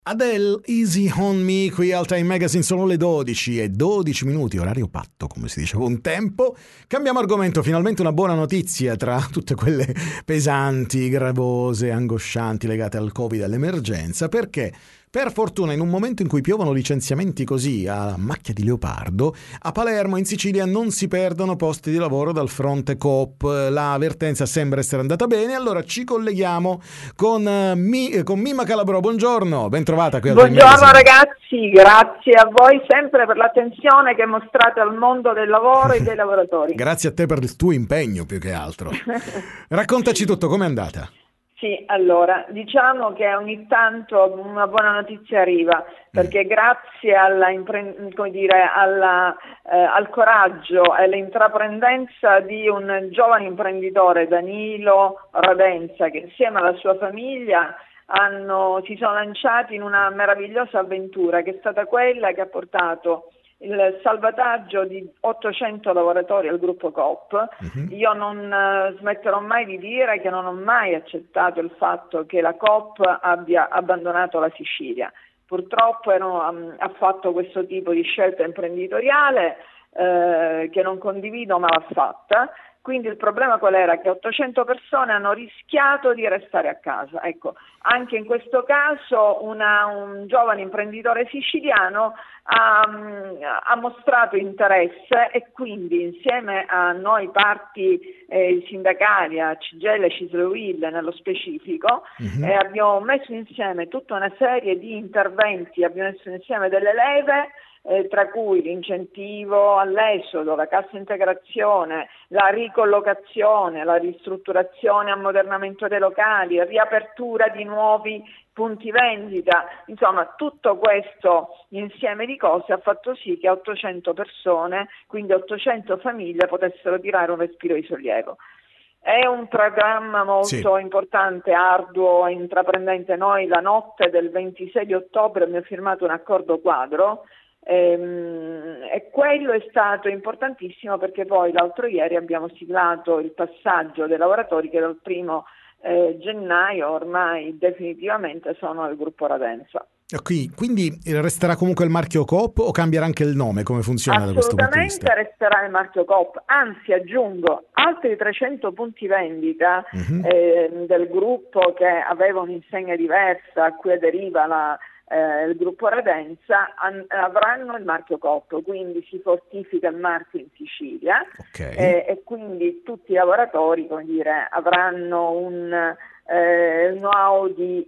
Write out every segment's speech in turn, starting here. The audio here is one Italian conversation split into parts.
Adele, Easy on Me, qui al Time Magazine. Sono le 12:12, orario patto, come si diceva un tempo. Cambiamo argomento, finalmente una buona notizia tra tutte quelle pesanti, gravose, angoscianti legate al Covid e all'emergenza, perché per fortuna in un momento in cui piovono licenziamenti così a macchia di leopardo, a Palermo in Sicilia non si perdono posti di lavoro dal fronte Coop. La avvertenza sembra essere andata bene, allora ci colleghiamo con Mimma Calabrò. Buongiorno, ben trovata qui al Time Buongiorno Magazine. ragazzi, grazie a voi sempre per l'attenzione che mostrate al mondo del lavoro e dei lavoratori. Grazie a te per il tuo impegno più che altro. Raccontaci tutto, com'è andata? Sì, allora, diciamo che ogni tanto una buona notizia arriva, perché grazie al coraggio e all'intraprendenza di un giovane imprenditore, Danilo Radenza, che insieme alla sua famiglia si sono lanciati in una meravigliosa avventura, che è stata quella che ha portato il salvataggio di 800 lavoratori al gruppo Coop. Io non smetterò mai di dire che non ho mai accettato il fatto che la Coop abbia abbandonato la Sicilia. Purtroppo ha fatto questo tipo di scelta imprenditoriale che non condivido, ma l'ha fatta. Quindi il problema qual era? Che 800 persone hanno rischiato di restare a casa. Ecco, anche in questo caso un giovane imprenditore siciliano ha mostrato interesse, e quindi insieme a noi parti sindacali, a CGIL e CISL-UIL nello specifico, abbiamo messo insieme tutta una serie di interventi, abbiamo messo insieme delle leve, tra cui l'incentivo all'esodo, la cassa integrazione, la ricollocazione, la ristrutturazione, ammodernamento dei locali, riapertura di nuovi punti vendita. Insomma, tutto questo insieme di cose ha fatto sì che 800 persone, quindi 800 famiglie, potessero tirare un respiro di sollievo. È un programma molto importante, arduo e intraprendente. Noi la notte del 26 di ottobre abbiamo firmato un accordo quadro, e quello è stato importantissimo, perché poi l'altro ieri abbiamo siglato il passaggio dei lavoratori che dal 1° gennaio ormai definitivamente sono al gruppo Radenza. Quindi resterà comunque il marchio Coop o cambierà anche il nome? Come funziona da questo punto di vista? Assolutamente resterà il marchio Coop, anzi aggiungo altri 300 punti vendita del gruppo che aveva un'insegna diversa, a cui aderiva il gruppo Radenza, avranno il marchio Coop, quindi si fortifica il marchio in Sicilia, e quindi tutti i lavoratori, come dire, avranno un know-how di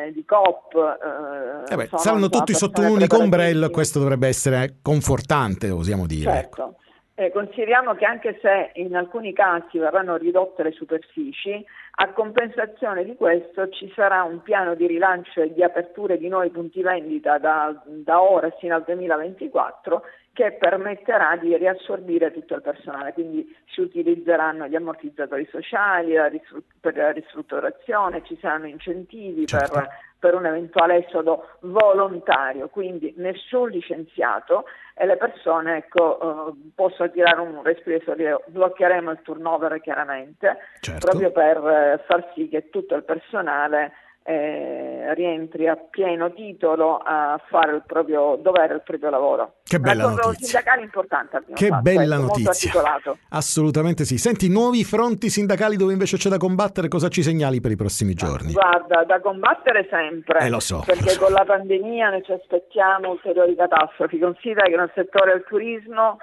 Coop. Saranno tutti sotto un unico ombrello, e questo dovrebbe essere confortante, osiamo dire. Certo. Consideriamo che anche se in alcuni casi verranno ridotte le superfici, a compensazione di questo ci sarà un piano di rilancio e di aperture di nuovi punti vendita da ora fino al 2024, che permetterà di riassorbire tutto il personale. Quindi si utilizzeranno gli ammortizzatori sociali per la ristrutturazione, ci saranno incentivi per un eventuale esodo volontario, quindi nessun licenziato, e le persone possono tirare un respiro di sollievo. Bloccheremo il turnover chiaramente, proprio per far sì che tutto il personale rientri a pieno titolo a fare il proprio dovere, il proprio lavoro. Che bella notizia. Sindacale importante abbiamo che fatto, bella molto notizia. articolato. Assolutamente sì. Senti, nuovi fronti sindacali dove invece c'è da combattere, cosa ci segnali per i prossimi giorni? Guarda, da combattere sempre, lo so. con la pandemia noi ci aspettiamo ulteriori catastrofi. Considera che nel settore del turismo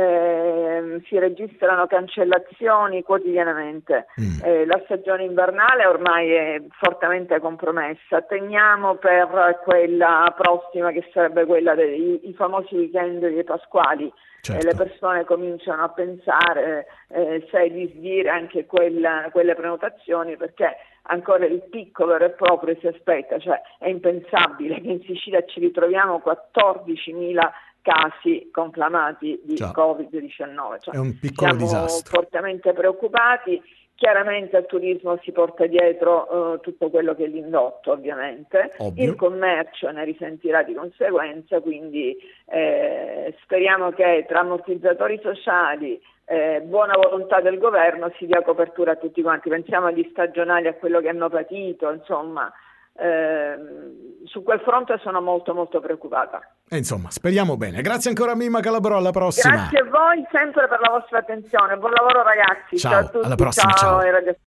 si registrano cancellazioni quotidianamente. La stagione invernale ormai è fortemente compromessa. Temiamo per quella prossima, che sarebbe quella dei famosi weekend dei pasquali. Le persone cominciano a pensare se disdire anche quelle prenotazioni, perché ancora il picco vero e proprio si aspetta. Cioè, è impensabile che in Sicilia ci ritroviamo 14.000 casi conclamati di Covid-19. Cioè, è un piccolo disastro. Siamo fortemente preoccupati. Chiaramente il turismo si porta dietro tutto quello che è l'indotto, ovviamente. Ovvio. Il commercio ne risentirà di conseguenza, quindi speriamo che tra ammortizzatori sociali, buona volontà del governo, si dia copertura a tutti quanti. Pensiamo agli stagionali, a quello che hanno patito, insomma. su quel fronte sono molto molto preoccupata. E insomma, speriamo bene. Grazie ancora Mimma Calabrò, alla prossima. Grazie a voi sempre per la vostra attenzione. Buon lavoro ragazzi. Ciao, a tutti. alla prossima. Ciao. Ciao.